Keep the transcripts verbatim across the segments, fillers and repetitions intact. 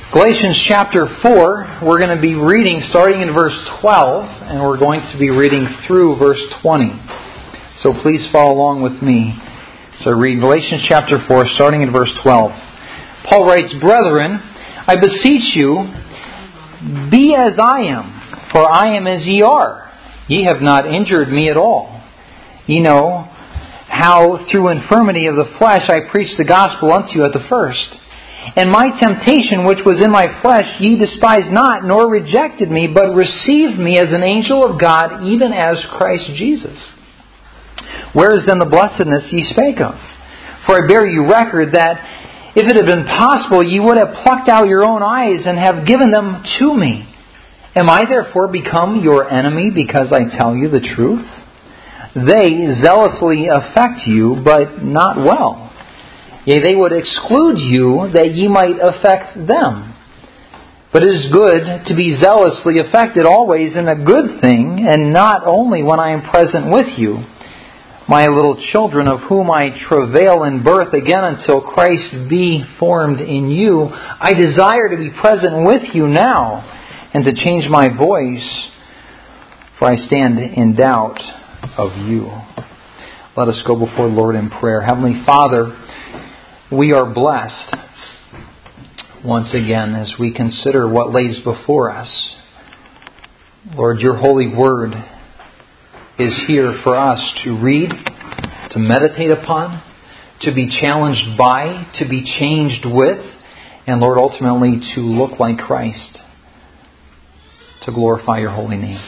Galatians chapter four, we're going to be reading starting in verse twelve, and we're going to be reading through verse twenty. So please follow along with me. So read Galatians chapter four, starting in verse twelve. Paul writes, "Brethren, I beseech you, be as I am, for I am as ye are. Ye have not injured me at all. Ye know how through infirmity of the flesh I preached the gospel unto you at the first. And my temptation which was in my flesh ye despised not, nor rejected me, but received me as an angel of God, even as Christ Jesus. Where is then the blessedness ye spake of? For I bear you record that if it had been possible, ye would have plucked out your own eyes and have given them to me. Am I therefore become your enemy because I tell you the truth? They zealously affect you, but not well. Yea, they would exclude you that ye might affect them. But it is good to be zealously affected always in a good thing, and not only when I am present with you. My little children, of whom I travail in birth again until Christ be formed in you, I desire to be present with you now, and to change my voice, for I stand in doubt of you." Let us go before the Lord in prayer. Heavenly Father, we are blessed once again as we consider what lays before us. Lord, your holy word is here for us to read, to meditate upon, to be challenged by, to be changed with, and Lord, ultimately to look like Christ, to glorify your holy name.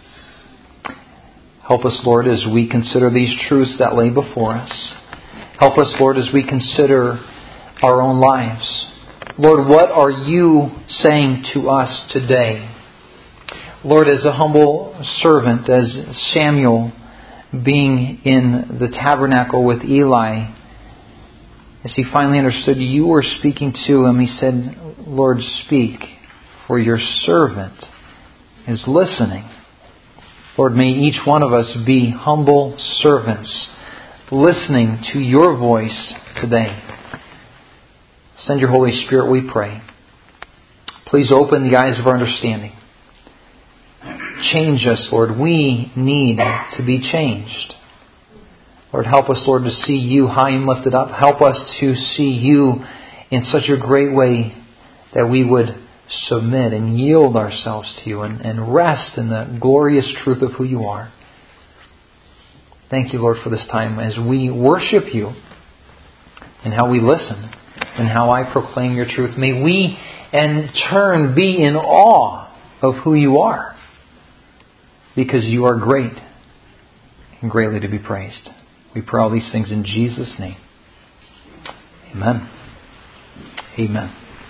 Help us, Lord, as we consider these truths that lay before us. Help us, Lord, as we consider our own lives. Lord, what are you saying to us today? Lord, as a humble servant, as Samuel being in the tabernacle with Eli, as he finally understood you were speaking to him, he said, "Lord, speak, for your servant is listening." Lord, may each one of us be humble servants, listening to your voice today. Send your Holy Spirit, we pray. Please open the eyes of our understanding. Change us, Lord. We need to be changed. Lord, help us, Lord, to see you high and lifted up. Help us to see you in such a great way that we would submit and yield ourselves to you and, and rest in the glorious truth of who you are. Thank you, Lord, for this time as we worship you and how we listen and how I proclaim your truth. May we in turn be in awe of who you are, because you are great and greatly to be praised. We pray all these things in Jesus' name. Amen. Amen.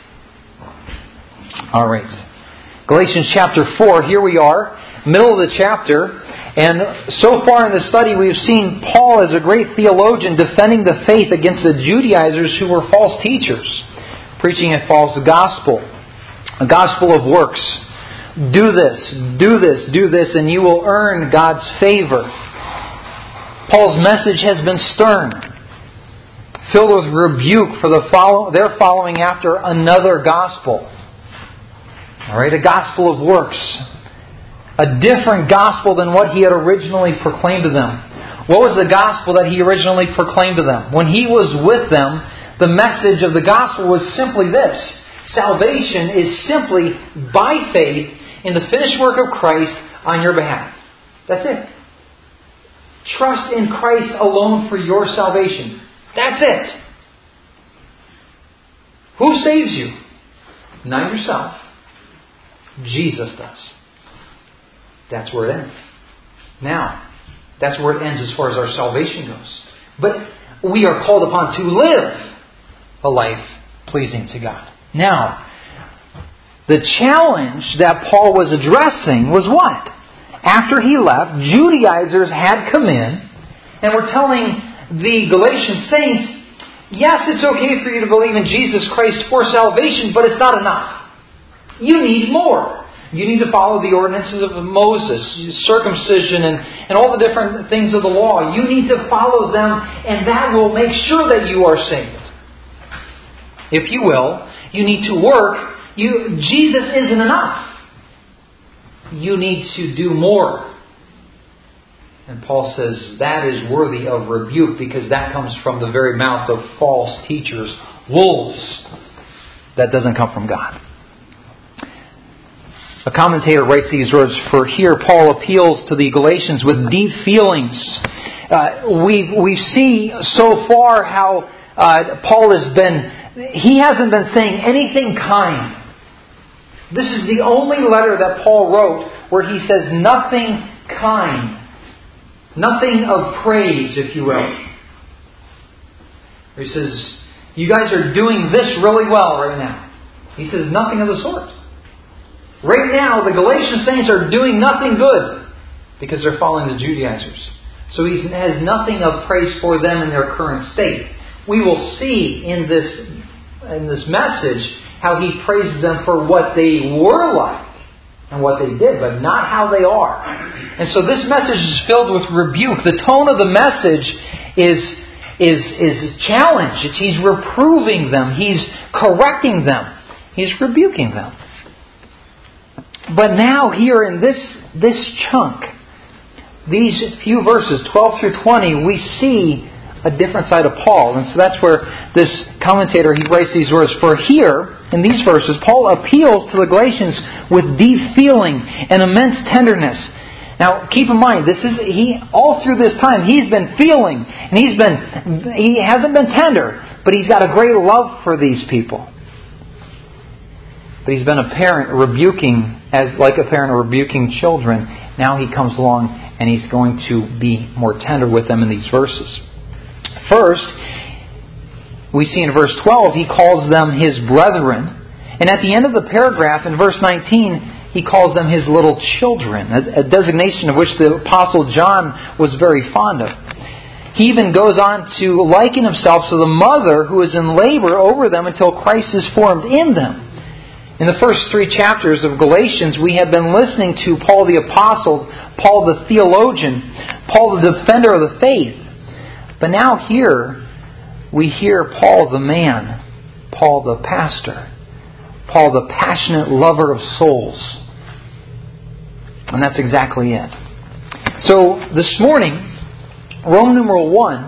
All right. Galatians chapter four. Here we are, middle of the chapter. And so far in the study we've seen Paul as a great theologian defending the faith against the Judaizers who were false teachers, preaching a false gospel, a gospel of works. Do this, do this, do this, and you will earn God's favor. Paul's message has been stern, filled with rebuke for the follow, their following after another gospel. All right, a gospel of works. A different gospel than what he had originally proclaimed to them. What was the gospel that he originally proclaimed to them? When he was with them, the message of the gospel was simply this: salvation is simply by faith in the finished work of Christ on your behalf. That's it. Trust in Christ alone for your salvation. That's it. Who saves you? Not yourself. Jesus does. That's where it ends. Now, that's where it ends as far as our salvation goes. But we are called upon to live a life pleasing to God. Now, the challenge that Paul was addressing was what? After he left, Judaizers had come in and were telling the Galatian saints, yes, it's okay for you to believe in Jesus Christ for salvation, but it's not enough. You need more. You need to follow the ordinances of Moses, circumcision, and, and all the different things of the law. You need to follow them, and that will make sure that you are saved. If you will, you need to work You, Jesus isn't enough. You need to do more. And Paul says that is worthy of rebuke because that comes from the very mouth of false teachers, wolves. That doesn't come from God. A commentator writes these words, "For here Paul appeals to the Galatians with deep feelings." Uh, we we see so far how uh, Paul has been, he hasn't been saying anything kind. This is the only letter that Paul wrote where he says nothing kind. Nothing of praise, if you will. He says, you guys are doing this really well right now. He says nothing of the sort. Right now, the Galatian saints are doing nothing good because they're following the Judaizers. So he has nothing of praise for them in their current state. We will see in this, in this message how he praises them for what they were like and what they did, but not how they are. And so this message is filled with rebuke. The tone of the message is, is, is challenge. It's, he's reproving them. He's correcting them. He's rebuking them. But now here in this, this chunk, these few verses, twelve through twenty, we see a different side of Paul. And so that's where this commentator, he writes these words. For here, in these verses, Paul appeals to the Galatians with deep feeling and immense tenderness. Now, keep in mind, this is he all through this time he's been feeling, and he's been he hasn't been tender, but he's got a great love for these people. But he's been a parent rebuking, as like a parent rebuking children. Now he comes along and he's going to be more tender with them in these verses. First, we see in verse twelve, he calls them his brethren. And at the end of the paragraph, in verse nineteen, he calls them his little children, a designation of which the Apostle John was very fond of. He even goes on to liken himself to the mother who is in labor over them until Christ is formed in them. In the first three chapters of Galatians, we have been listening to Paul the Apostle, Paul the theologian, Paul the defender of the faith. But now here, we hear Paul the man, Paul the pastor, Paul the passionate lover of souls. And that's exactly it. So this morning, Roman numeral one,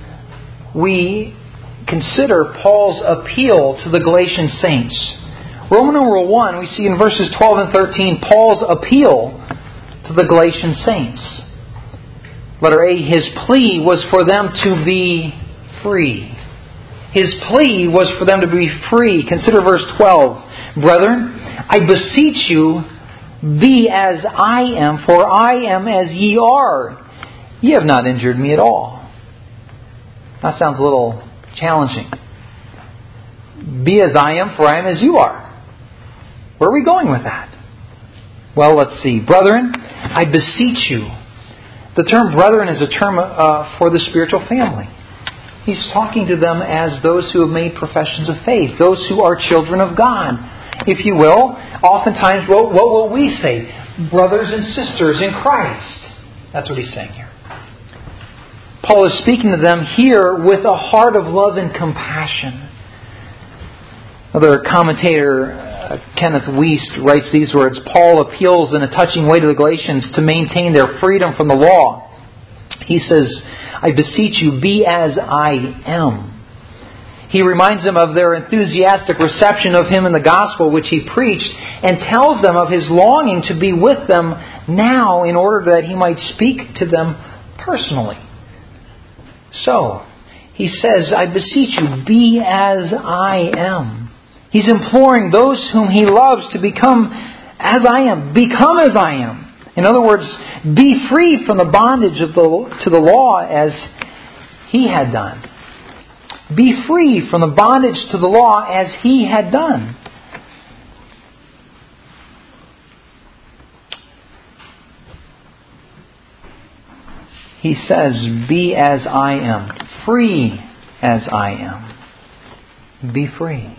we consider Paul's appeal to the Galatian saints. Roman numeral one, we see in verses twelve and thirteen, Paul's appeal to the Galatian saints. Letter A, his plea was for them to be free. His plea was for them to be free. Consider verse twelve. Brethren, I beseech you, be as I am, for I am as ye are. Ye have not injured me at all. That sounds a little challenging. Be as I am, for I am as you are. Where are we going with that? Well, let's see. Brethren, I beseech you. The term brethren is a term uh, for the spiritual family. He's talking to them as those who have made professions of faith, those who are children of God. If you will, oftentimes what, what will we say? Brothers and sisters in Christ. That's what he's saying here. Paul is speaking to them here with a heart of love and compassion. Another commentator, uh, Kenneth Wiest, writes these words. Paul appeals in a touching way to the Galatians to maintain their freedom from the law. He says, I beseech you, be as I am. He reminds them of their enthusiastic reception of him in the gospel which he preached, and tells them of his longing to be with them now in order that he might speak to them personally. So, he says, I beseech you, be as I am. He's imploring those whom he loves to become as I am. Become as I am. In other words, be free from the bondage of the, to the law as he had done. Be free from the bondage to the law as he had done. He says, be as I am. Free as I am. Be free.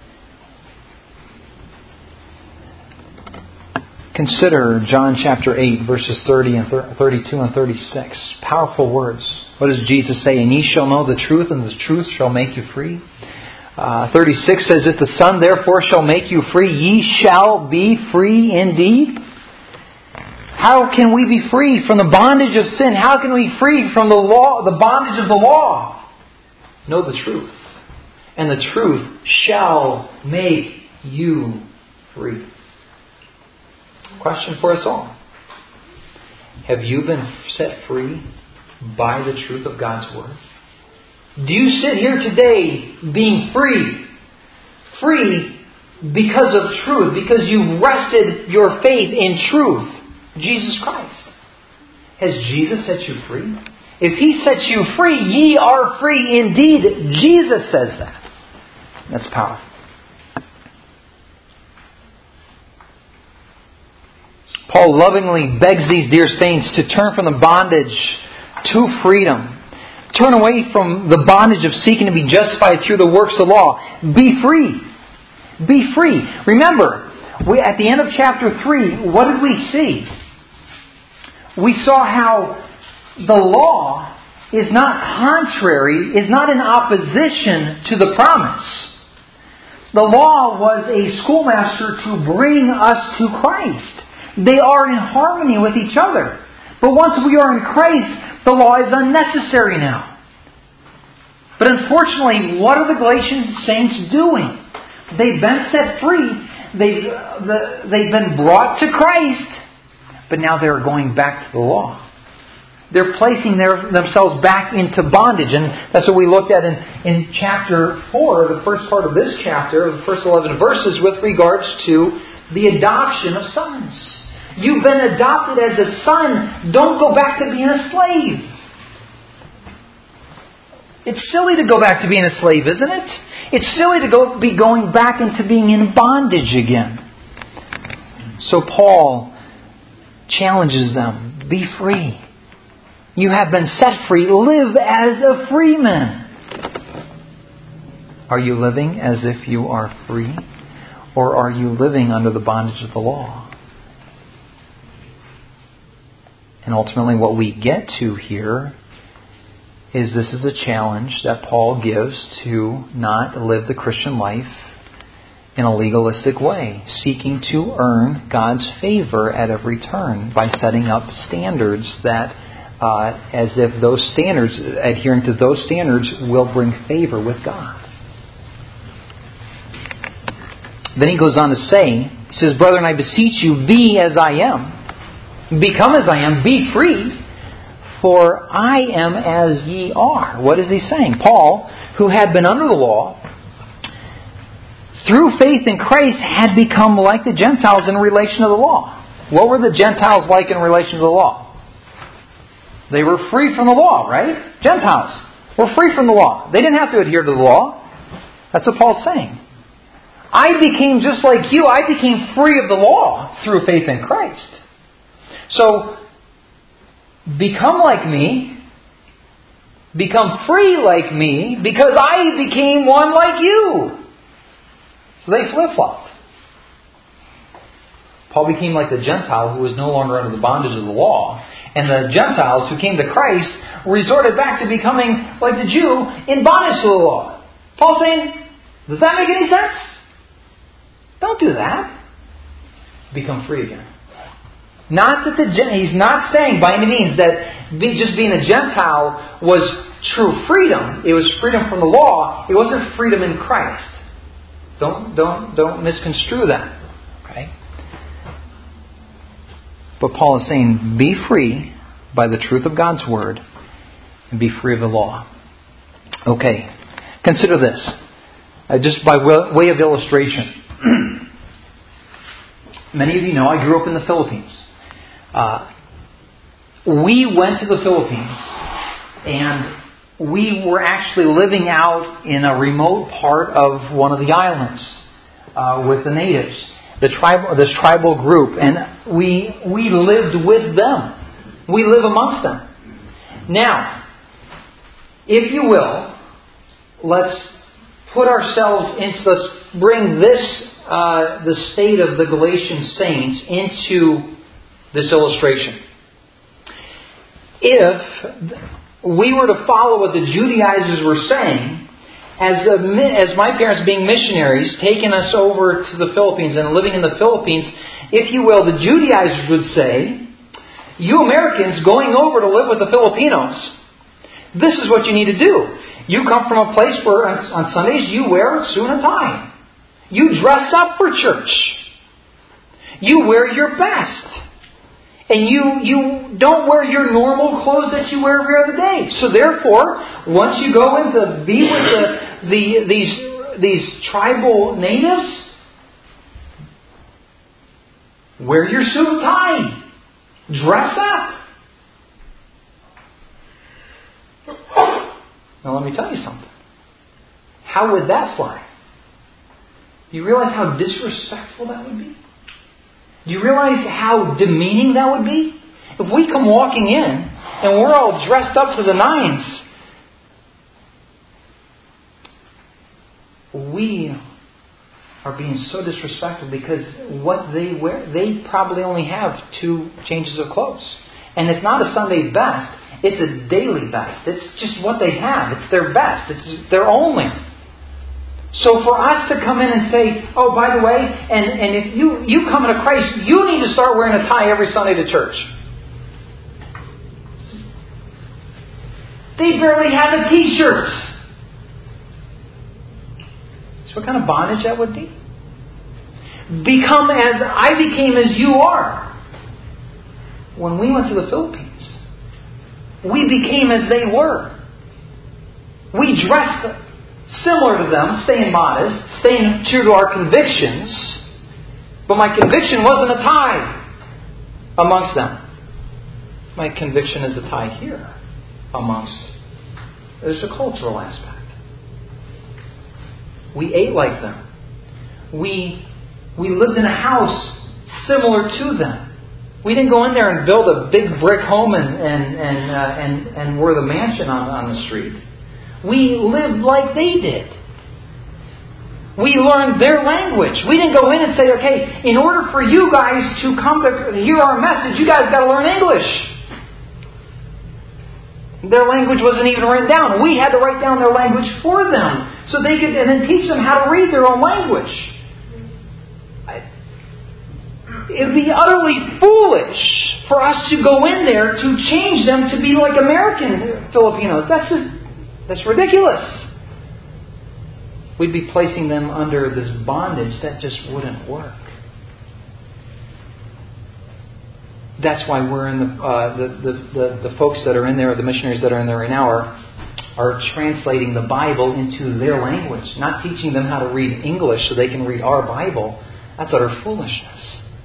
Consider John chapter eight, verses thirty and thirty-two and thirty-six. Powerful words. What does Jesus say? And ye shall know the truth, and the truth shall make you free. Uh, thirty-six says, if the Son therefore shall make you free, ye shall be free indeed. How can we be free from the bondage of sin? How can we be free from the law, the bondage of the law? Know the truth. And the truth shall make you free. Question for us all. Have you been set free by the truth of God's Word? Do you sit here today being free? Free because of truth. Because you've rested your faith in truth. Jesus Christ. Has Jesus set you free? If He sets you free, ye are free indeed. Jesus says that. That's powerful. Paul lovingly begs these dear saints to turn from the bondage to freedom. Turn away from the bondage of seeking to be justified through the works of law. Be free. Be free. Remember, we, at the end of chapter three, what did we see? We saw how the law is not contrary, is not in opposition to the promise. The law was a schoolmaster to bring us to Christ. They are in harmony with each other. But once we are in Christ, the law is unnecessary now. But unfortunately, what are the Galatian saints doing? They've been set free. They've, the, they've been brought to Christ. But now they're going back to the law. They're placing their, themselves back into bondage. And that's what we looked at in, in chapter four, the first part of this chapter, the first eleven verses, with regards to the adoption of sons. You've been adopted as a son. Don't go back to being a slave. It's silly to go back to being a slave, isn't it? It's silly to go be going back into being in bondage again. So Paul challenges them. Be free. You have been set free. Live as a free man. Are you living as if you are free? Or are you living under the bondage of the law? And ultimately what we get to here is this is a challenge that Paul gives to not live the Christian life in a legalistic way, seeking to earn God's favor at every turn by setting up standards that, uh, as if those standards, adhering to those standards, will bring favor with God. Then he goes on to say, he says, Brethren, I beseech you, be as I am. Become as I am. Be free. For I am as ye are. What is he saying? Paul, who had been under the law, through faith in Christ, had become like the Gentiles in relation to the law. What were the Gentiles like in relation to the law? They were free from the law, right? Gentiles were free from the law. They didn't have to adhere to the law. That's what Paul's saying. I became just like you. I became free of the law through faith in Christ. So, become like me. Become free like me because I became one like you. So they flip-flopped. Paul became like the Gentile who was no longer under the bondage of the law. And the Gentiles who came to Christ resorted back to becoming like the Jew in bondage to the law. Paul's saying, does that make any sense? Don't do that. Become free again. Not that the he's not saying by any means that be, just being a Gentile was true freedom. It was freedom from the law. It wasn't freedom in Christ. Don't don't don't misconstrue that. Okay. But Paul is saying, be free by the truth of God's Word and be free of the law. Okay. Consider this. Uh, just by way of illustration. Many of you know I grew up in the Philippines. Uh, we went to the Philippines and we were actually living out in a remote part of one of the islands uh, with the natives, the tribal, this tribal group, and we we lived with them. We live amongst them. Now, if you will, let's put ourselves into, let's bring this, uh, the state of the Galatian saints into this illustration. If we were to follow what the Judaizers were saying, as a, as my parents being missionaries, taking us over to the Philippines and living in the Philippines, if you will, the Judaizers would say, you Americans going over to live with the Filipinos, this is what you need to do. You come from a place where on Sundays you wear a suit and tie. You dress up for church. You wear your best. And you, you don't wear your normal clothes that you wear every other day. So therefore, once you go in to be with the, the these these tribal natives, wear your suit and tie. Dress up. Now let me tell you something. How would that fly? Do you realize how disrespectful that would be? Do you realize how demeaning that would be? If we come walking in and we're all dressed up to the nines, we are being so disrespectful because what they wear, they probably only have two changes of clothes. And it's not a Sunday best, it's a daily best. It's just what they have. It's their best. It's their only. So for us to come in and say, oh, by the way, and, and if you, you come into Christ, you need to start wearing a tie every Sunday to church. They barely have a t-shirt. So what kind of bondage that would be? Become as I became as you are. When we went to the Philippines, we became as they were. We dressed similar to them, staying modest, staying true to our convictions. But my conviction wasn't a tie amongst them. My conviction is a tie here amongst. There's a cultural aspect. We ate like them. We we lived in a house similar to them. We didn't go in there and build a big brick home and and and uh, and, and were the mansion on, on the street. We lived like they did. We learned their language. We didn't go in and say, okay, in order for you guys to come to hear our message, you guys got to learn English. Their language wasn't even written down. We had to write down their language for them so they could and then teach them how to read their own language. It would be utterly foolish for us to go in there to change them to be like American Filipinos. That's just That's ridiculous. We'd be placing them under this bondage that just wouldn't work. That's why we're in the, uh, the, the, the the folks that are in there, the missionaries that are in there right now, are are translating the Bible into their language, not teaching them how to read English so they can read our Bible. That's utter foolishness.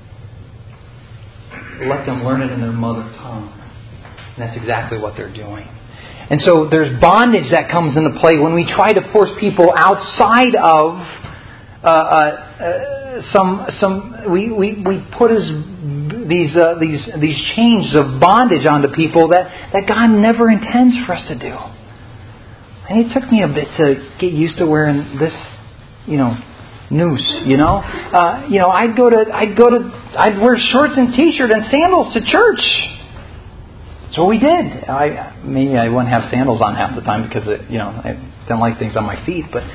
Let them learn it in their mother tongue. And that's exactly what they're doing. And so there's bondage that comes into play when we try to force people outside of uh, uh, uh, some some. We, we, we put as these uh, these these chains of bondage onto people that, that God never intends for us to do. And it took me a bit to get used to wearing this, you know, noose. You know, uh, you know, I'd go to I'd go to I'd wear shorts and t-shirt and sandals to church. That's what we did. I maybe I wouldn't have sandals on half the time because it, you know I didn't like things on my feet. But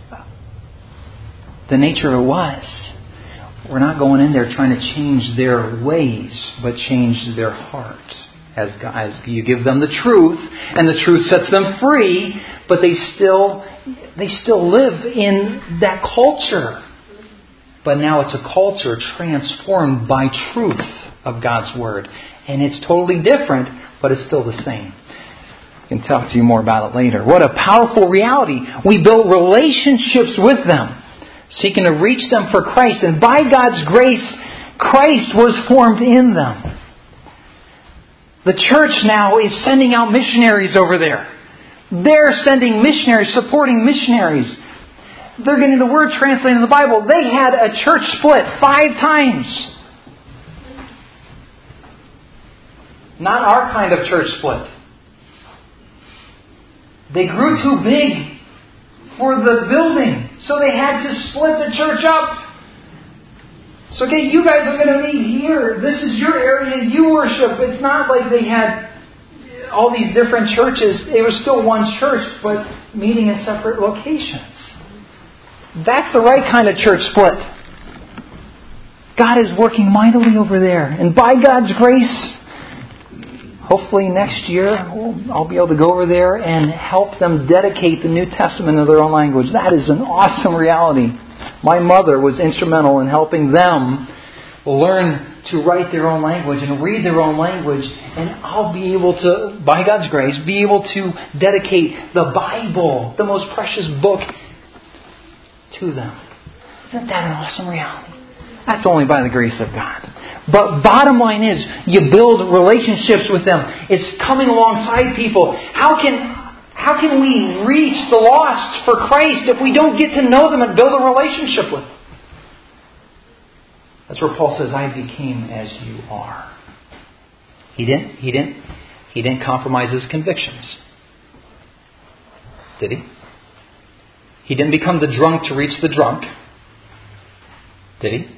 the nature of it was, we're not going in there trying to change their ways, but change their heart. As, as you give them the truth, and the truth sets them free, but they still they still live in that culture. But now it's a culture transformed by truth of God's Word. And it's totally different, but it's still the same. I can talk to you more about it later. What a powerful reality. We built relationships with them, seeking to reach them for Christ. And by God's grace, Christ was formed in them. The church now is sending out missionaries over there. They're sending missionaries, supporting missionaries. They're getting the Word translated in the Bible. They had a church split five times. Not our kind of church split. They grew too big for the building, so they had to split the church up. So, okay, you guys are going to meet here. This is your area. You worship. It's not like they had all these different churches. It was still one church, but meeting in separate locations. That's the right kind of church split. God is working mightily over there. And by God's grace, hopefully next year I'll be able to go over there and help them dedicate the New Testament in their own language. That is an awesome reality. My mother was instrumental in helping them learn to write their own language and read their own language. And I'll be able to, by God's grace, be able to dedicate the Bible, the most precious book, to them. Isn't that an awesome reality? That's only by the grace of God. But bottom line is, you build relationships with them. It's coming alongside people. How can how can we reach the lost for Christ if we don't get to know them and build a relationship with them? That's where Paul says, "I became as you are." He didn't. He didn't. He didn't compromise his convictions, did he? He didn't become the drunk to reach the drunk, did he?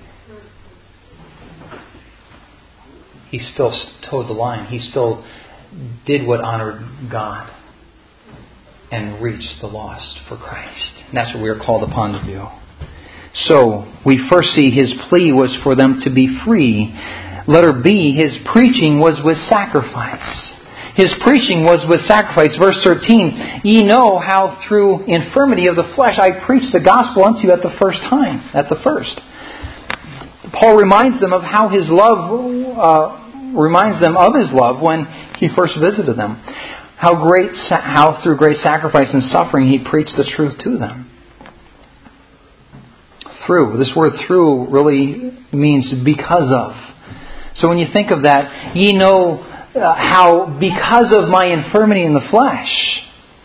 He still towed the line. He still did what honored God and reached the lost for Christ. And that's what we are called upon to do. So, we first see his plea was for them to be free. Letter B, his preaching was with sacrifice. His preaching was with sacrifice. Verse thirteen, "Ye know how through infirmity of the flesh I preached the gospel unto you at the first time." At the first. Paul reminds them of how his love, uh, reminds them of his love when he first visited them. How great, how through great sacrifice and suffering he preached the truth to them. Through. This word "through" really means because of. So when you think of that, ye know uh, how because of my infirmity in the flesh,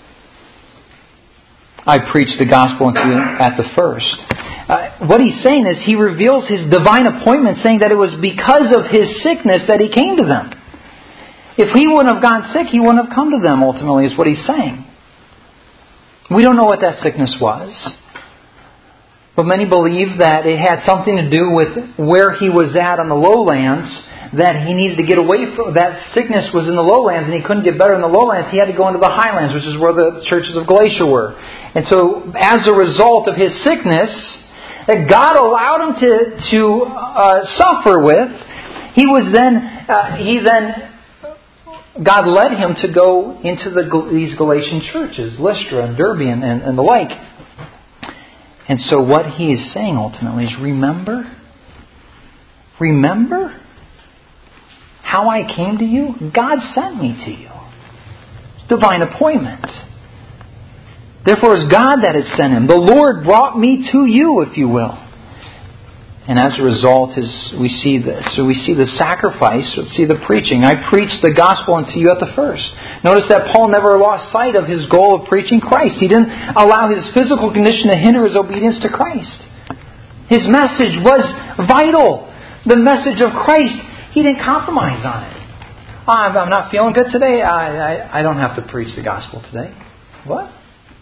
I preached the gospel unto you at the first. Uh, what he's saying is he reveals his divine appointment, saying that it was because of his sickness that he came to them. If he wouldn't have gone sick, he wouldn't have come to them, ultimately, is what he's saying. We don't know what that sickness was. But many believe that it had something to do with where he was at on the lowlands, that he needed to get away from. That sickness was in the lowlands and he couldn't get better in the lowlands. He had to go into the highlands, which is where the churches of Galatia were. And so as a result of his sickness, that God allowed him to, to uh, suffer with, he was then, uh, he then, God led him to go into the, these Galatian churches, Lystra and Derbe and, and, and the like. And so what he is saying ultimately is, remember? Remember how I came to you? God sent me to you. Divine appointment. Therefore it's God that had sent him. The Lord brought me to you, if you will. And as a result, is we see this. So we see the sacrifice, we see the preaching. I preached the gospel unto you at the first. Notice that Paul never lost sight of his goal of preaching Christ. He didn't allow his physical condition to hinder his obedience to Christ. His message was vital. The message of Christ, he didn't compromise on it. Oh, I'm not feeling good today. I, I, I don't have to preach the gospel today. What?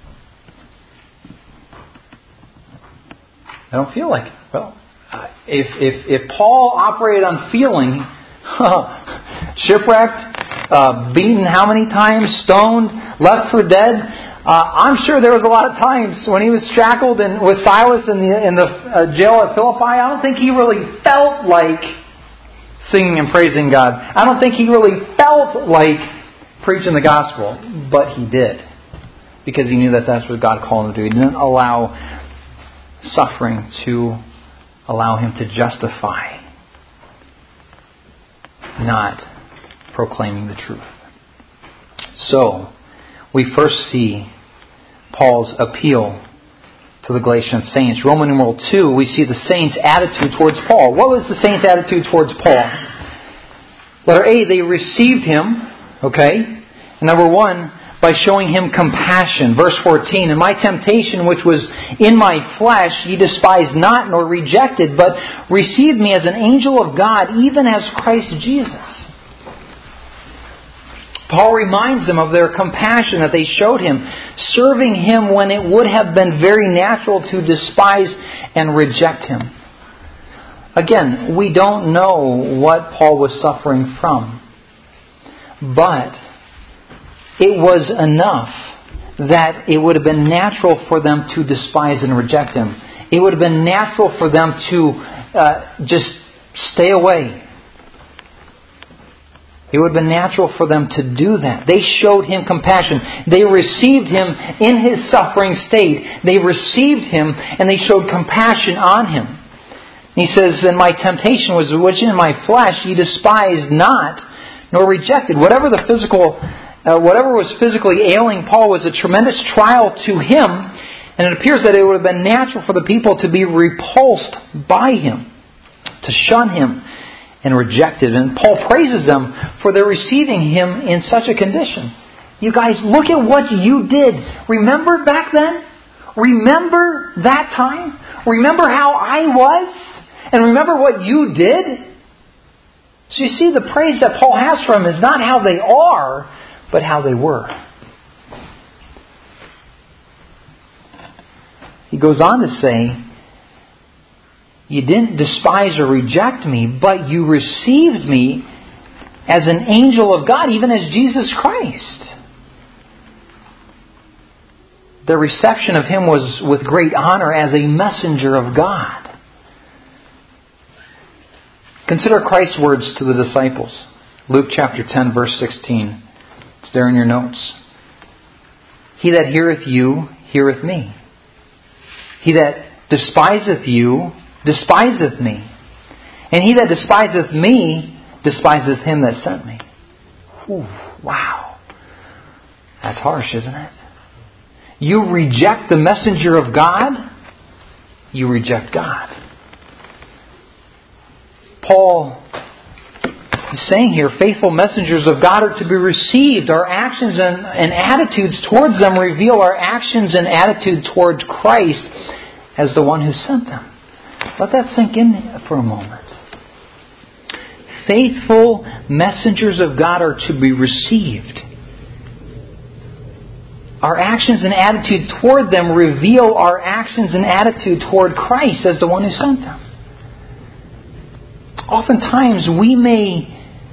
I don't feel like it. Well, If, if if Paul operated on feeling, shipwrecked, uh, beaten how many times, stoned, left for dead, uh, I'm sure there was a lot of times when he was shackled and with Silas in the in the uh, jail at Philippi. I don't think he really felt like singing and praising God. I don't think he really felt like preaching the gospel, but he did, because he knew that that's what God called him to do. He didn't allow suffering to allow him to justify not proclaiming the truth. So, we first see Paul's appeal to the Galatian saints. Roman numeral two, we see the saints' attitude towards Paul. What was the saints' attitude towards Paul? Letter A, they received him, okay? Number one, by showing him compassion. Verse fourteen, "And my temptation which was in my flesh ye despised not nor rejected, but received me as an angel of God, even as Christ Jesus." Paul reminds them of their compassion that they showed him, serving him when it would have been very natural to despise and reject him. Again, we don't know what Paul was suffering from, but it was enough that it would have been natural for them to despise and reject Him. It would have been natural for them to uh, just stay away. It would have been natural for them to do that. They showed Him compassion. They received Him in His suffering state. They received Him and they showed compassion on Him. He says, and my temptation was which in my flesh ye despised not, nor rejected. Whatever the physical, uh, whatever was physically ailing Paul was a tremendous trial to him. And it appears that it would have been natural for the people to be repulsed by him, to shun him, and rejected. And Paul praises them for their receiving him in such a condition. You guys, look at what you did. Remember back then? Remember that time? Remember how I was? And remember what you did? So you see, the praise that Paul has for them is not how they are, but how they were. He goes on to say, you didn't despise or reject me, but you received me as an angel of God, even as Jesus Christ. Their reception of Him was with great honor as a messenger of God. Consider Christ's words to the disciples. Luke chapter ten, verse sixteen. It's there in your notes. He that heareth you, heareth me. He that despiseth you, despiseth me. And he that despiseth me, despiseth him that sent me. Ooh, wow. That's harsh, isn't it? You reject the messenger of God, you reject God. Paul is saying here, faithful messengers of God are to be received. Our actions and, and attitudes towards them reveal our actions and attitude towards Christ as the one who sent them. Let that sink in for a moment. Faithful messengers of God are to be received. Our actions and attitude toward them reveal our actions and attitude toward Christ as the one who sent them. Oftentimes we may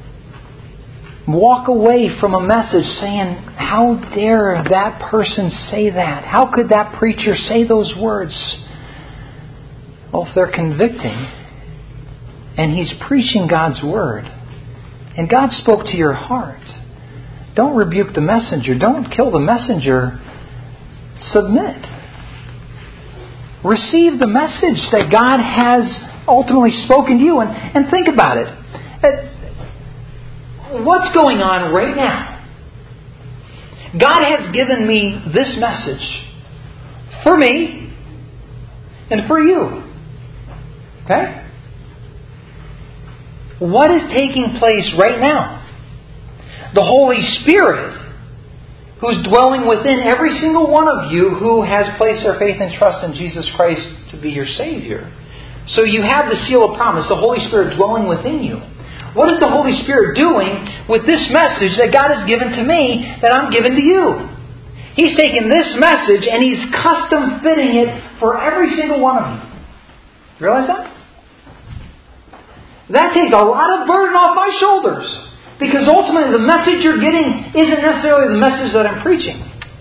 walk away from a message saying, how dare that person say that? How could that preacher say those words? Well, if they're convicting and he's preaching God's Word and God spoke to your heart, don't rebuke the messenger. Don't kill the messenger. Submit. Receive the message that God has ultimately spoken to you. And, and think about it. What's going on right now? God has given me this message for me and for you. Okay? What is taking place right now? The Holy Spirit, who's dwelling within every single one of you who has placed their faith and trust in Jesus Christ to be your Savior. So you have the seal of promise, the Holy Spirit dwelling within you. What is the Holy Spirit doing with this message that God has given to me that I'm giving to you? He's taken this message and He's custom fitting it for every single one of you. You realize that? That takes a lot of burden off my shoulders. Because ultimately the message you're getting isn't necessarily the message that I'm preaching.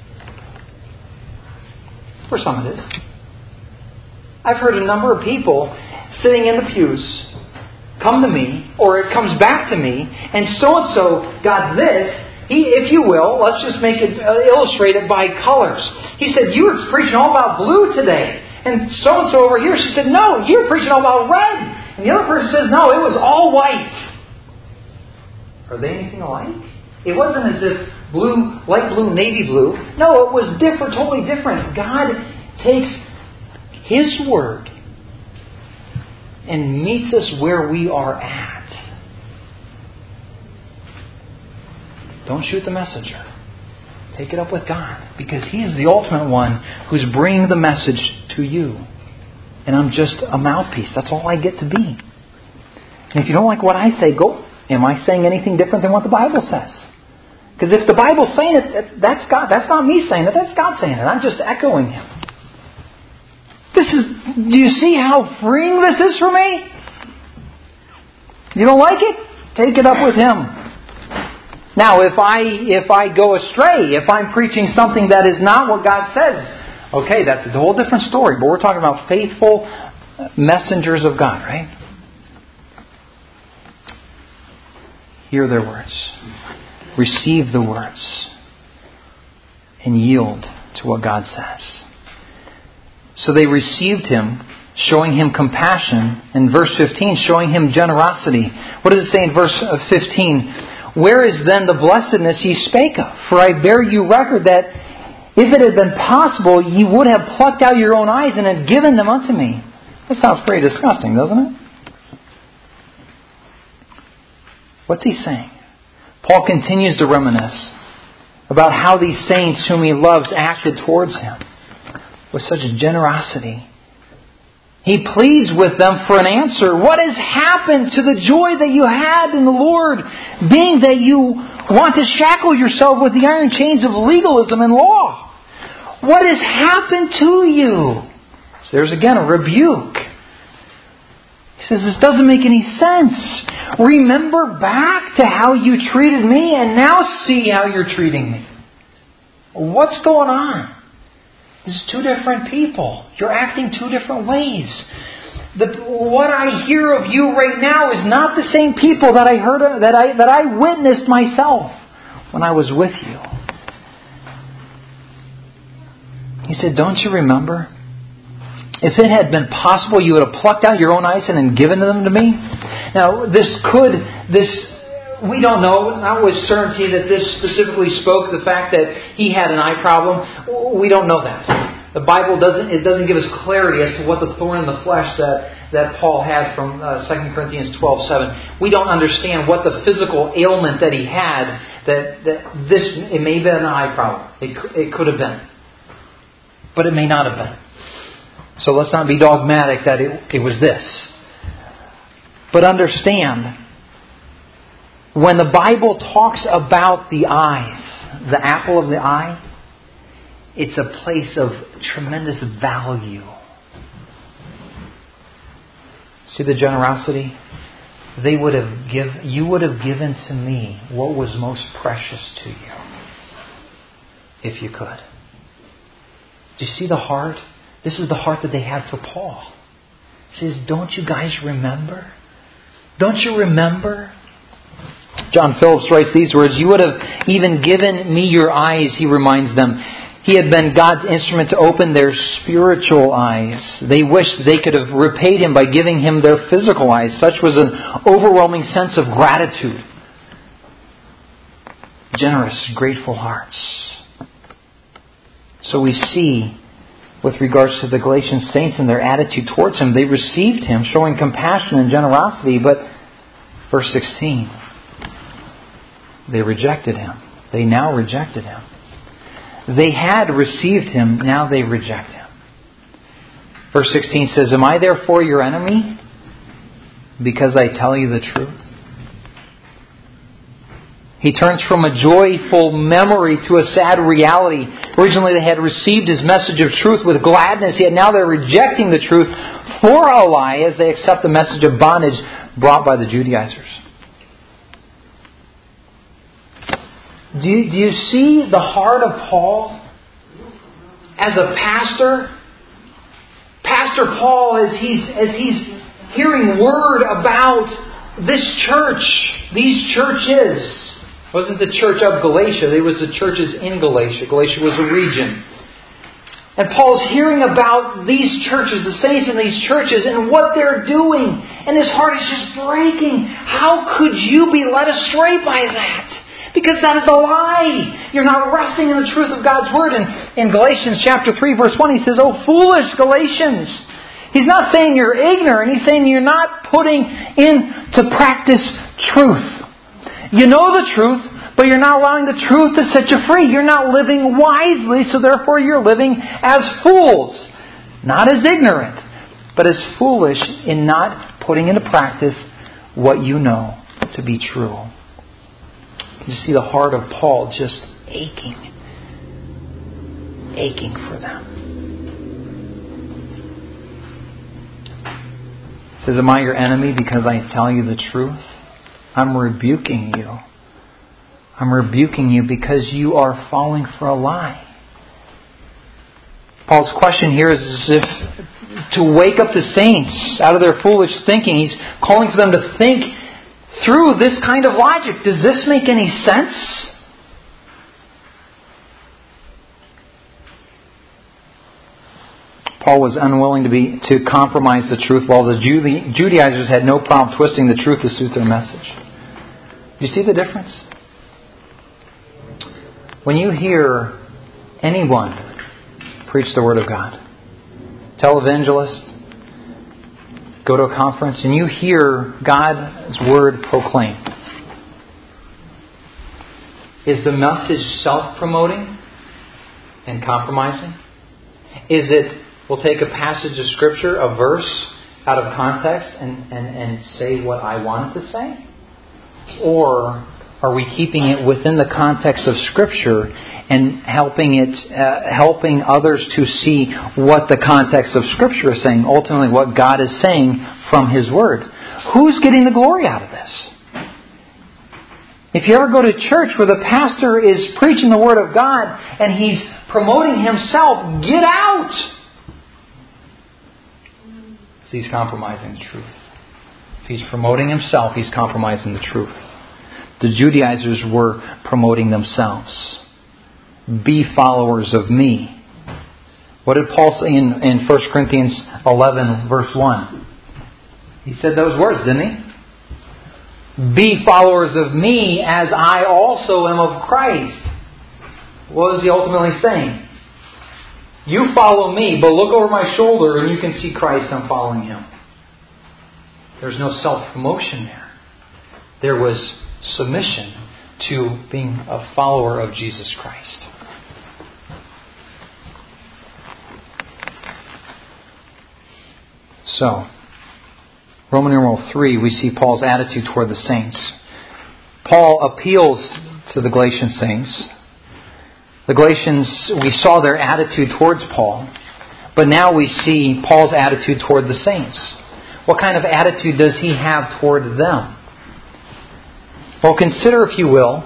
For some it is. I've heard a number of people sitting in the pews come to me, or it comes back to me, and so-and-so got this. He, if you will, let's just make it uh, illustrate it by colors. He said, you were preaching all about blue today. And so-and-so over here, she said, no, you were preaching all about red. And the other person says, no, it was all white. Are they anything alike? It wasn't as if blue, light blue, navy blue. No, it was different, totally different. God takes His Word and meets us where we are at. Don't shoot the messenger. Take it up with God, because He's the ultimate one who's bringing the message to you. And I'm just a mouthpiece. That's all I get to be. And if you don't like what I say, go. Am I saying anything different than what the Bible says? Because if the Bible's saying it, that's God. That's not me saying it. That's God saying it. I'm just echoing Him. This is. Do you see how freeing this is for me? You don't like it? Take it up with Him. Now, if I if I go astray, if I'm preaching something that is not what God says, okay, that's a whole different story. But we're talking about faithful messengers of God, right? Hear their words. Receive the words. And yield to what God says. So they received Him, showing Him compassion. In verse fifteen, showing Him generosity. What does it say in verse fifteen? Where is then the blessedness ye spake of? For I bear you record that if it had been possible, ye would have plucked out your own eyes and had given them unto me. That sounds pretty disgusting, doesn't it? What's he saying? Paul continues to reminisce about how these saints whom he loves acted towards him with such generosity. He pleads with them for an answer. What has happened to the joy that you had in the Lord, being that you want to shackle yourself with the iron chains of legalism and law? What has happened to you? So there's again a rebuke. He says, this doesn't make any sense. Remember back to how you treated me and now see how you're treating me. What's going on? This is two different people. You're acting two different ways. The, what I hear of you right now is not the same people that I heard of, that I that I witnessed myself when I was with you. He said, don't you remember? If it had been possible, you would have plucked out your own eyes and then given them to me. Now, this could, this, we don't know, not with certainty that this specifically spoke the fact that he had an eye problem. We don't know that. The Bible doesn't, it doesn't give us clarity as to what the thorn in the flesh that, that Paul had from uh, Second Corinthians twelve seven. We don't understand what the physical ailment that he had, that, that this, it may have been an eye problem. It, it could have been. But it may not have been. So let's not be dogmatic that it, it was this. But understand, when the Bible talks about the eyes, the apple of the eye, it's a place of tremendous value. See the generosity? They would have give, you would have given to me what was most precious to you, if you could. Do you see the heart? This is the heart that they had for Paul. He says, don't you guys remember? Don't you remember? John Phillips writes these words, you would have even given me your eyes, he reminds them. He had been God's instrument to open their spiritual eyes. They wished they could have repaid him by giving him their physical eyes. Such was an overwhelming sense of gratitude. Generous, grateful hearts. So we see, with regards to the Galatian saints and their attitude towards him, they received him, showing compassion and generosity. But, verse sixteen, they rejected him. They now rejected him. They had received him, now they reject him. Verse sixteen says, am I therefore your enemy because I tell you the truth? He turns from a joyful memory to a sad reality. Originally they had received his message of truth with gladness, yet now they're rejecting the truth for a lie as they accept the message of bondage brought by the Judaizers. Do you, do you see the heart of Paul as a pastor? Pastor Paul, as he's, as he's hearing word about this church, these churches. It wasn't the church of Galatia, it was the churches in Galatia. Galatia was a region. And Paul's hearing about these churches, the saints in these churches, and what they're doing. And his heart is just breaking. How could you be led astray by that? Because that is a lie. You're not resting in the truth of God's Word. And in Galatians chapter three, verse one, he says, oh, foolish Galatians. He's not saying you're ignorant. He's saying you're not putting into practice truth. You know the truth, but you're not allowing the truth to set you free. You're not living wisely, so therefore you're living as fools. Not as ignorant, but as foolish in not putting into practice what you know to be true. You see the heart of Paul just aching. Aching for them. He says, am I your enemy because I tell you the truth? I'm rebuking you. I'm rebuking you because you are falling for a lie. Paul's question here is as if to wake up the saints out of their foolish thinking. He's calling for them to think through this kind of logic. Does this make any sense? Paul was unwilling to be to compromise the truth, while the Judaizers had no problem twisting the truth to suit their message. Do you see the difference? When you hear anyone preach the Word of God, televangelist, go to a conference, and you hear God's Word proclaimed, is the message self-promoting and compromising? Is it, we'll take a passage of Scripture, a verse, out of context and, and, and say what I want it to say? Or are we keeping it within the context of Scripture and helping it, uh, helping others to see what the context of Scripture is saying, ultimately what God is saying from His Word? Who's getting the glory out of this? If you ever go to church where the pastor is preaching the Word of God and he's promoting himself, get out! He's compromising the truth. If he's promoting himself, he's compromising the truth. The Judaizers were promoting themselves. Be followers of me. What did Paul say in, in First Corinthians eleven, verse one? He said those words, didn't he? Be followers of me as I also am of Christ. What was he ultimately saying? You follow me, but look over my shoulder and you can see Christ. I'm following Him. There's no self-promotion there. There was submission to being a follower of Jesus Christ. So, Roman numeral three, we see Paul's attitude toward the saints. Paul appeals to the Galatian saints. The Galatians, we saw their attitude towards Paul, but now we see Paul's attitude toward the saints. What kind of attitude does he have toward them? Well, consider, if you will,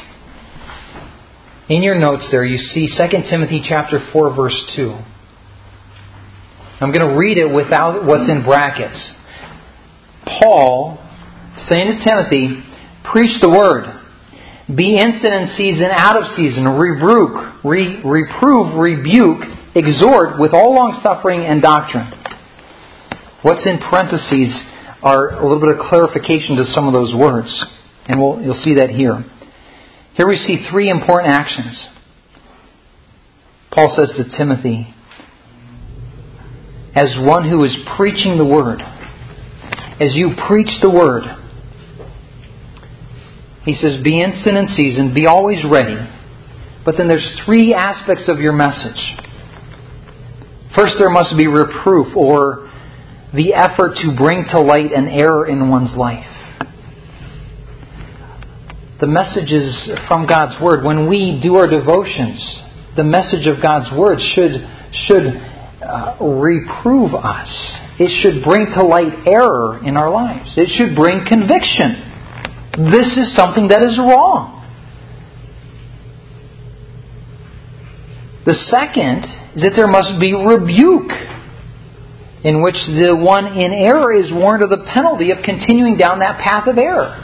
in your notes there, you see Second Timothy chapter four, verse two. I'm going to read it without what's in brackets. Paul, saying to Timothy, preach the word. Be instant in season, out of season. Rebuke, re, reprove, rebuke, exhort with all long suffering and doctrine. What's in parentheses are a little bit of clarification to some of those words. And we'll, you'll see that here. Here we see three important actions. Paul says to Timothy, as one who is preaching the Word, as you preach the Word, he says, be instant in season, be always ready. But then there's three aspects of your message. First, there must be reproof, or the effort to bring to light an error in one's life. The message is from God's Word. When we do our devotions, the message of God's Word should, should uh, reprove us. It should bring to light error in our lives. It should bring conviction. This is something that is wrong. The second is that there must be rebuke, in which the one in error is warned of the penalty of continuing down that path of error.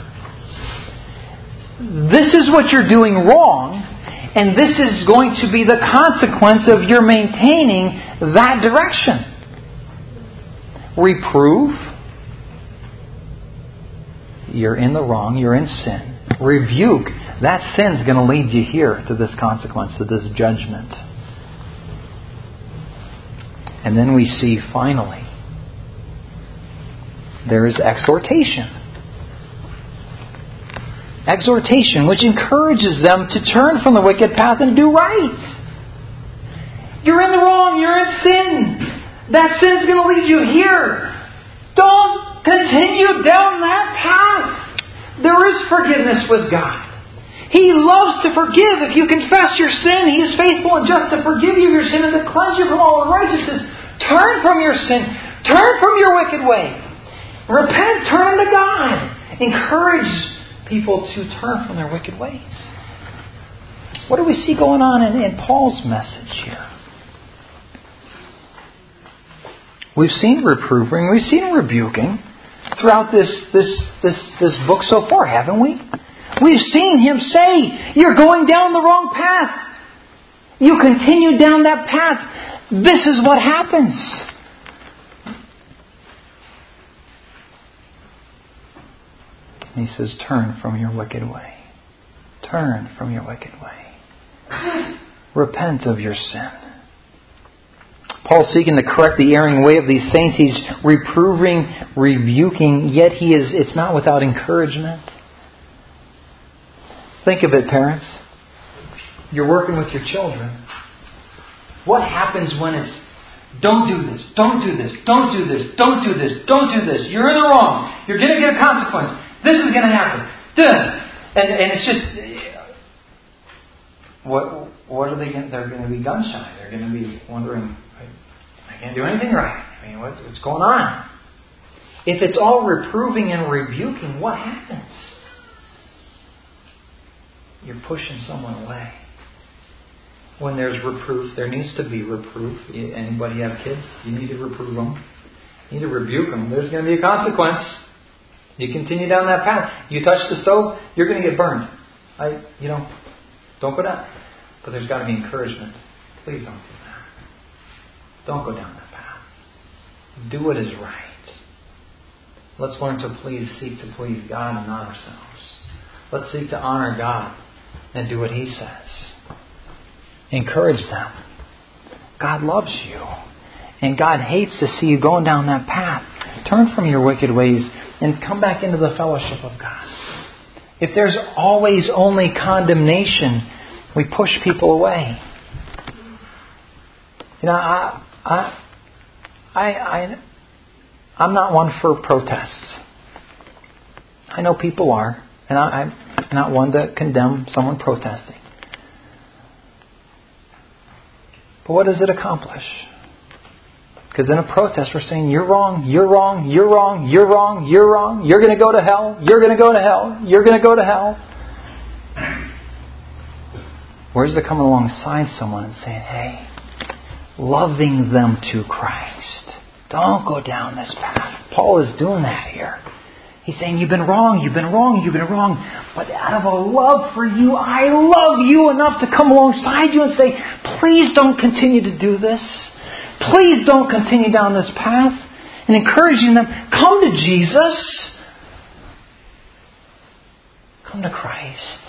This is what you're doing wrong, and this is going to be the consequence of your maintaining that direction. Reprove. You're in the wrong, you're in sin. Rebuke. That sin's going to lead you here to this consequence, to this judgment. And then we see finally, there is exhortation. Exhortation, which encourages them to turn from the wicked path and do right. You're in the wrong, you're in sin. That sin's going to lead you here. Don't continue down that path. There is forgiveness with God. He loves to forgive. If you confess your sin, He is faithful and just to forgive you of your sin and to cleanse you from all unrighteousness. Turn from your sin. Turn from your wicked way. Repent. Turn to God. Encourage people to turn from their wicked ways. What do we see going on in, in Paul's message here? We've seen reproving, we've seen rebuking throughout this, this, this, this book so far, haven't we? We've seen him say, you're going down the wrong path. You continue down that path. This is what happens. He says, turn from your wicked way. Turn from your wicked way. Repent of your sin. Paul's seeking to correct the erring way of these saints. He's reproving, rebuking, yet he is it's not without encouragement. Think of it, parents. You're working with your children. What happens when it's, don't do this, don't do this, don't do this, don't do this, don't do this. You're in the wrong. You're going to get a consequence. This is going to happen. And, and it's just, what what are they going to, they're going to be gun shy. They're going to be wondering, I can't do anything right. I mean, what's, what's going on? If it's all reproving and rebuking, what happens? You're pushing someone away. When there's reproof, there needs to be reproof. Anybody have kids? You need to reprove them. You need to rebuke them. There's going to be a consequence. You continue down that path. You touch the stove, you're going to get burned. I, you know, don't go down. But there's got to be encouragement. Please don't do that. Don't go down that path. Do what is right. Let's learn to please, seek to please God and not ourselves. Let's seek to honor God and do what He says. Encourage them. God loves you. And God hates to see you going down that path. Turn from your wicked ways and come back into the fellowship of God. If there's always only condemnation, we push people away. You know, I, I, I, I, I'm not one for protests. I know people are, and I, I'm not one to condemn someone protesting. But what does it accomplish? Because in a protest we're saying, you're wrong, you're wrong, you're wrong, you're wrong, you're wrong, you're going to go to hell, you're going to go to hell, you're going to go to hell. Where's it coming alongside someone and saying, hey, loving them to Christ. Don't go down this path. Paul is doing that here. He's saying, you've been wrong, you've been wrong, you've been wrong. But out of a love for you, I love you enough to come alongside you and say, please don't continue to do this. Please don't continue down this path. And encouraging them, come to Jesus. Come to Christ.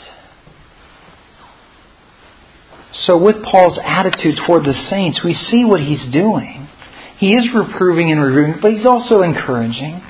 So with Paul's attitude toward the saints, we see what he's doing. He is reproving and reviewing, but he's also encouraging.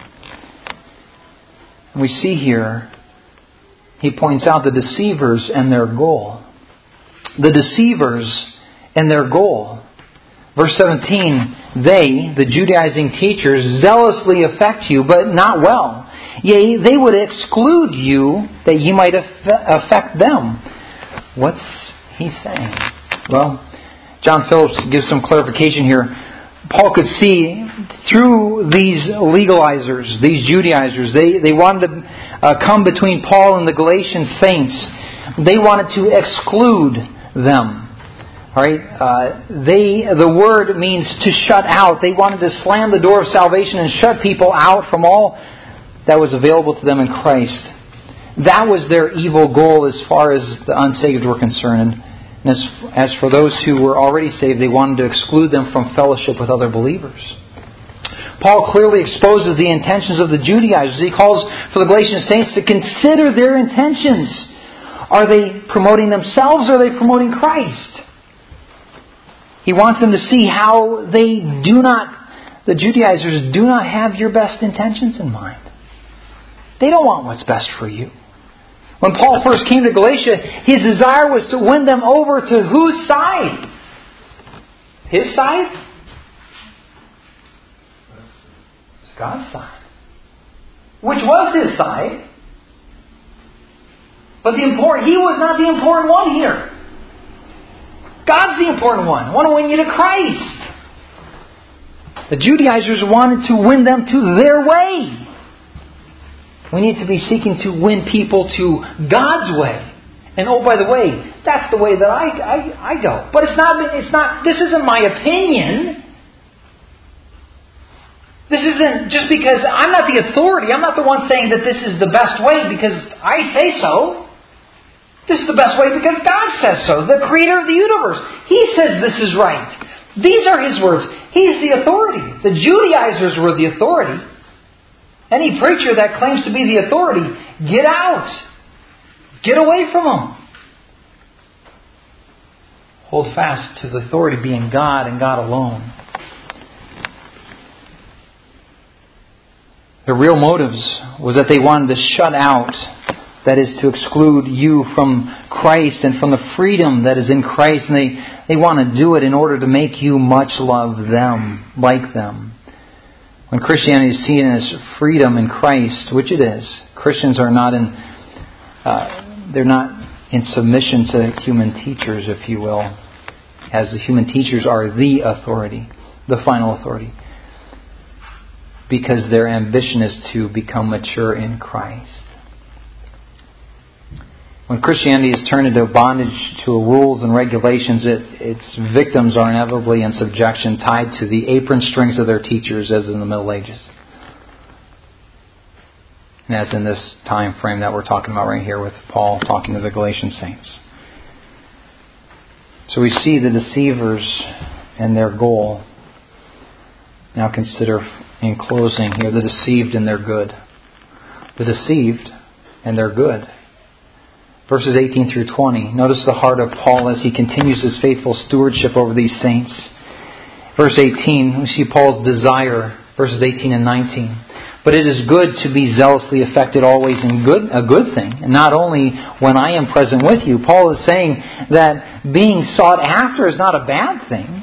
We see here, he points out the deceivers and their goal. The deceivers and their goal. Verse seventeen, they, the Judaizing teachers, zealously affect you, but not well. Yea, they would exclude you that ye might affect them. What's he saying? Well, John Phillips gives some clarification here. Paul could see through these legalizers, these Judaizers, they, they wanted to uh, come between Paul and the Galatian saints. They wanted to exclude them. All right? Uh, they, the word means to shut out. They wanted to slam the door of salvation and shut people out from all that was available to them in Christ. That was their evil goal as far as the unsaved were concerned. And as, as for those who were already saved, they wanted to exclude them from fellowship with other believers. Paul clearly exposes the intentions of the Judaizers. He calls for the Galatian saints to consider their intentions. Are they promoting themselves or are they promoting Christ? He wants them to see how they do not, the Judaizers do not have your best intentions in mind. They don't want what's best for you. When Paul first came to Galatia, his desire was to win them over to whose side? His side? It's God's side. Which was his side. But the important, he was not the important one here. God's the important one. I want to win you to Christ. The Judaizers wanted to win them to their way. We need to be seeking to win people to God's way. And oh, by the way, that's the way that I, I, I go. But it's not, it's not, this isn't my opinion. This isn't just because I'm not the authority. I'm not the one saying that this is the best way because I say so. This is the best way because God says so. The creator of the universe. He says this is right. These are His words. He's the authority. The Judaizers were the authority. Any preacher that claims to be the authority, get out. Get away from them. Hold fast to the authority being God and God alone. The real motives was that they wanted to shut out, that is to exclude you from Christ and from the freedom that is in Christ. And they, they want to do it in order to make you much love them, like them. When Christianity is seen as freedom in Christ, which it is, Christians are not in, uh, they're not in submission to human teachers, if you will, as the human teachers are the authority, the final authority, because their ambition is to become mature in Christ. When Christianity is turned into bondage to rules and regulations, it, its victims are inevitably in subjection, tied to the apron strings of their teachers, as in the Middle Ages. And as in this time frame that we're talking about right here with Paul talking to the Galatian saints. So we see the deceivers and their goal. Now consider in closing here the deceived and their good. The deceived and their good. Verses eighteen through twenty. Notice the heart of Paul as he continues his faithful stewardship over these saints. Verse eighteen, we see Paul's desire. Verses eighteen and nineteen. But it is good to be zealously affected always in good, a good thing, and not only when I am present with you. Paul is saying that being sought after is not a bad thing,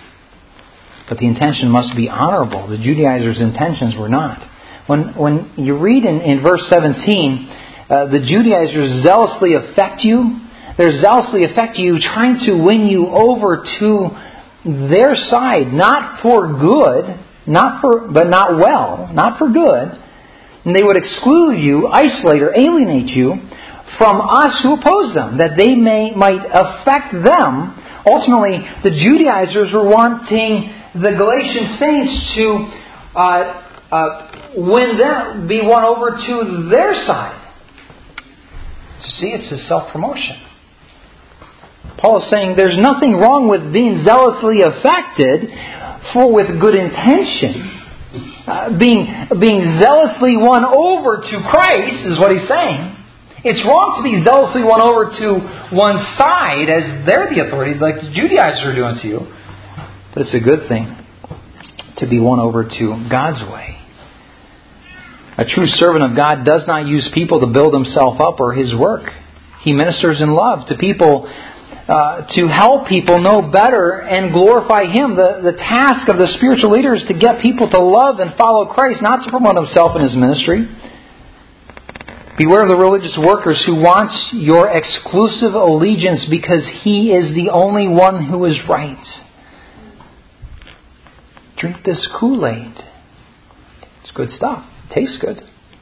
but the intention must be honorable. The Judaizers' intentions were not. When when you read in, in verse seventeen, uh, the Judaizers zealously affect you. They're zealously affect you, trying to win you over to their side, not for good, not for but not well, not for good. And they would exclude you, isolate or alienate you from us who oppose them, that they may might affect them. Ultimately, the Judaizers were wanting the Galatian saints to uh, uh, win them, be won over to their side. You see, it's a self-promotion. Paul is saying there's nothing wrong with being zealously affected for with good intention. Uh, being, being zealously won over to Christ is what he's saying. It's wrong to be zealously won over to one side as they're the authority, like the Judaizers are doing to you. But it's a good thing to be won over to God's way. A true servant of God does not use people to build himself up or his work. He ministers in love to people, uh, to help people know better and glorify Him. The, the task of the spiritual leader is to get people to love and follow Christ, not to promote himself in his ministry. Beware of the religious workers who wants your exclusive allegiance because he is the only one who is right. Drink this Kool-Aid. It's good stuff. It tastes good.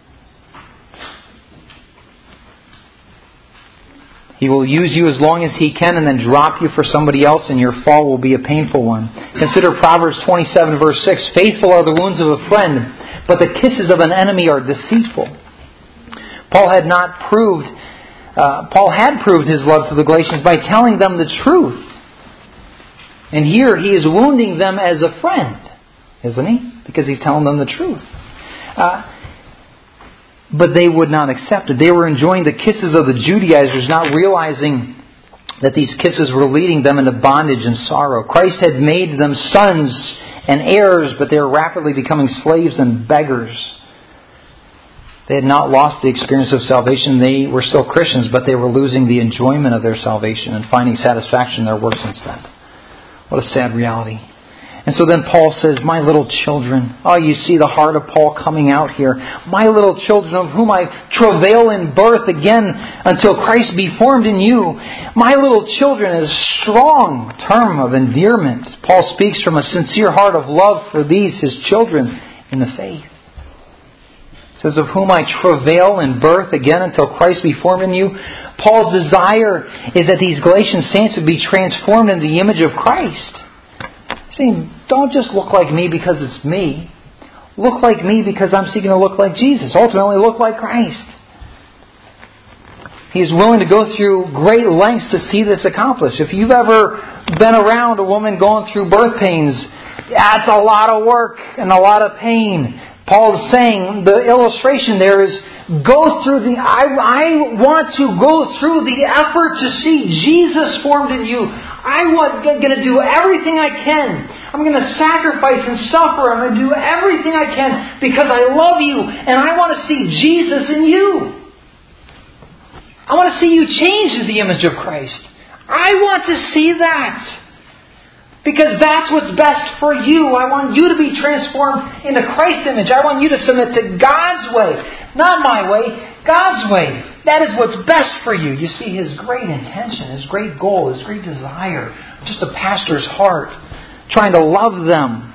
He will use you as long as he can and then drop you for somebody else, and your fall will be a painful one. Consider Proverbs twenty-seven verse six. Faithful are the wounds of a friend, but the kisses of an enemy are deceitful. Paul had not proved, uh, Paul had proved his love to the Galatians by telling them the truth. And here he is wounding them as a friend, isn't he? Because he's telling them the truth. Uh, but they would not accept it. They were enjoying the kisses of the Judaizers, not realizing that these kisses were leading them into bondage and sorrow. Christ had made them sons and heirs, but they were rapidly becoming slaves and beggars. They had not lost the experience of salvation. They were still Christians, but they were losing the enjoyment of their salvation and finding satisfaction in their works instead. What a sad reality. And so then Paul says, my little children. Oh, you see the heart of Paul coming out here. My little children, of whom I travail in birth again until Christ be formed in you. My little children is a strong term of endearment. Paul speaks from a sincere heart of love for these, his children, in the faith. It says, of whom I travail in birth again until Christ be formed in you. Paul's desire is that these Galatian saints would be transformed into the image of Christ. He's saying, don't just look like me because it's me. Look like me because I'm seeking to look like Jesus. Ultimately, look like Christ. He is willing to go through great lengths to see this accomplished. If you've ever been around a woman going through birth pains, that's a lot of work and a lot of pain. Paul is saying, the illustration there is, go through the, I, I want to go through the effort to see Jesus formed in you. I want, going to do everything I can. I'm going to sacrifice and suffer. I'm going to do everything I can because I love you and I want to see Jesus in you. I want to see you change to the image of Christ. I want to see that. Because that's what's best for you. I want you to be transformed into Christ's image. I want you to submit to God's way. Not my way, God's way. That is what's best for you. You see His great intention, His great goal, His great desire. Just a pastor's heart. Trying to love them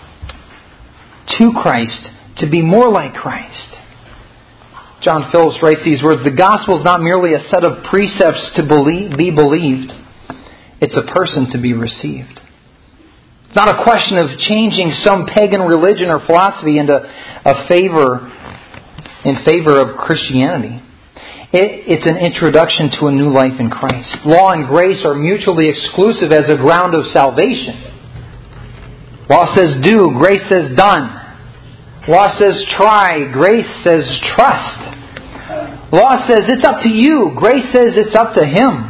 to Christ. To be more like Christ. John Phillips writes these words, the gospel is not merely a set of precepts to believe, be believed. It's a person to be received. It's not a question of changing some pagan religion or philosophy into a favor in favor of Christianity. It, it's an introduction to a new life in Christ. Law and grace are mutually exclusive as a ground of salvation. Law says do, grace says done. Law says try, grace says trust. Law says it's up to you, grace says it's up to Him.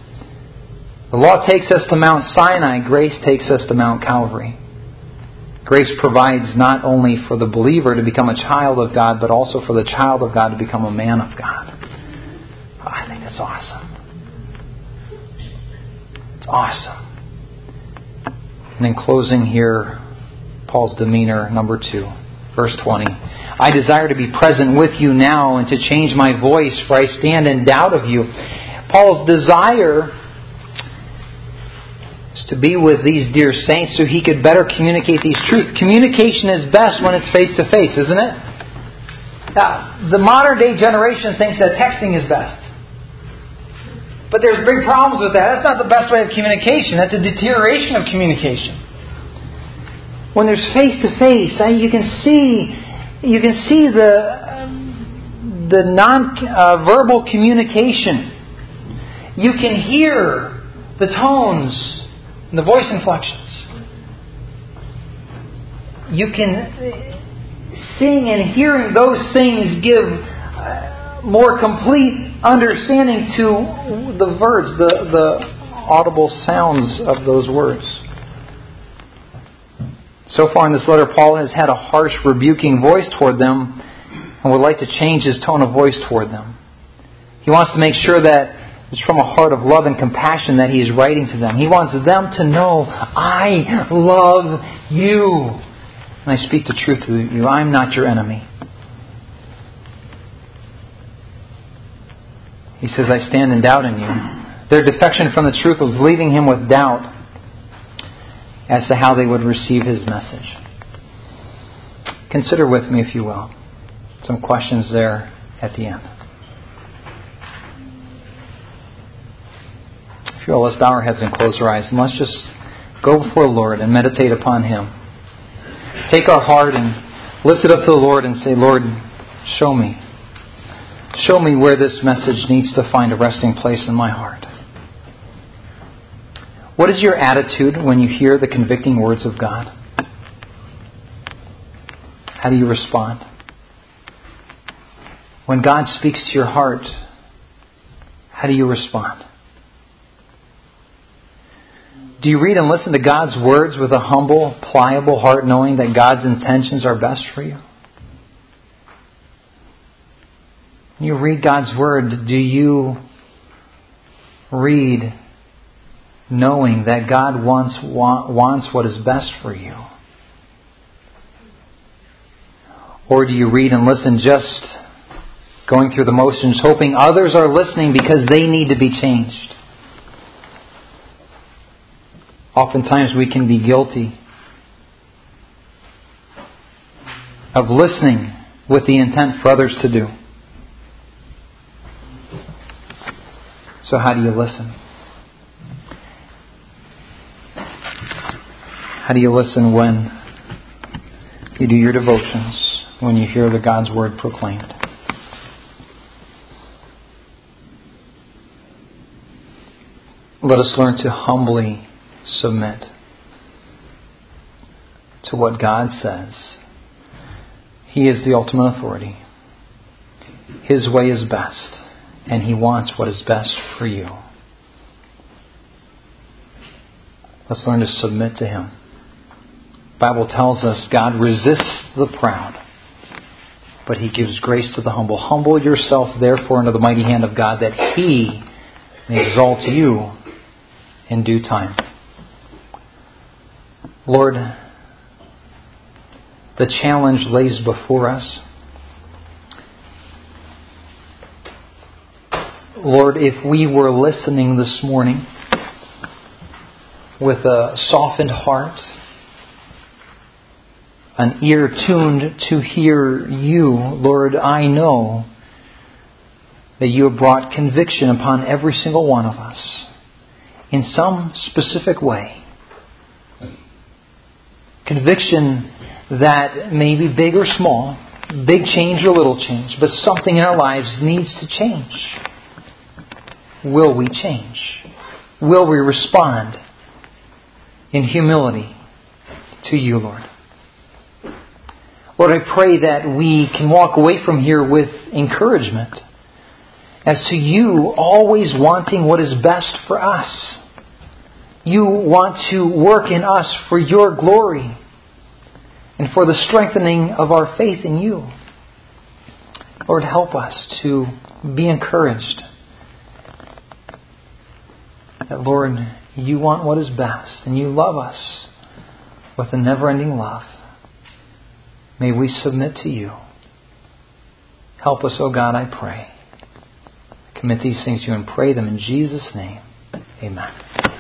The law takes us to Mount Sinai, grace takes us to Mount Calvary. Grace provides not only for the believer to become a child of God, but also for the child of God to become a man of God. Oh, I think that's awesome. It's awesome. And in closing here, Paul's demeanor, number two. Verse twenty. I desire to be present with you now and to change my voice, for I stand in doubt of you. Paul's desire is to be with these dear saints so he could better communicate these truths. Communication is best when it's face to face, isn't it? Now, the modern day generation thinks that texting is best. But there's big problems with that. That's not the best way of communication. That's a deterioration of communication. When there's face to face, you can see, you can see the the non-verbal uh, communication. You can hear the tones and the voice inflections. You can seeing and hearing those things give uh, more complete understanding to the words, the the audible sounds of those words. So far in this letter, Paul has had a harsh, rebuking voice toward them and would like to change his tone of voice toward them. He wants to make sure that it's from a heart of love and compassion that he is writing to them. He wants them to know, I love you. And I speak the truth to you. I'm not your enemy. He says, I stand in doubt in you. Their defection from the truth was leaving him with doubt as to how they would receive his message. Consider with me, if you will, some questions there at the end. If you will, let's bow our heads and close our eyes, and let's just go before the Lord and meditate upon Him. Take our heart and lift it up to the Lord and say, Lord, show me. Show me where this message needs to find a resting place in my heart. What is your attitude when you hear the convicting words of God? How do you respond? When God speaks to your heart, how do you respond? Do you read and listen to God's words with a humble, pliable heart, knowing that God's intentions are best for you? When you read God's Word, do you read knowing that God wants wants what is best for you? Or do you read and listen just going through the motions, hoping others are listening because they need to be changed? Oftentimes we can be guilty of listening with the intent for others to do. So how do you listen? How do you listen when you do your devotions, when you hear the God's Word proclaimed? Let us learn to humbly submit to what God says. He is the ultimate authority. His way is best, and He wants what is best for you. Let's learn to submit to Him. The Bible tells us God resists the proud, but He gives grace to the humble. Humble yourself, therefore, under the mighty hand of God, that He may exalt you in due time. Lord, the challenge lays before us. Lord, if we were listening this morning with a softened heart, an ear tuned to hear You, Lord, I know that You have brought conviction upon every single one of us in some specific way. Conviction that may be big or small, big change or little change, but something in our lives needs to change. Will we change? Will we respond in humility to You, Lord? Lord, I pray that we can walk away from here with encouragement as to You always wanting what is best for us. You want to work in us for Your glory and for the strengthening of our faith in You. Lord, help us to be encouraged that, Lord, You want what is best and You love us with a never-ending love. May we submit to You. Help us, O God, I pray. Commit these things to You and pray them in Jesus' name. Amen.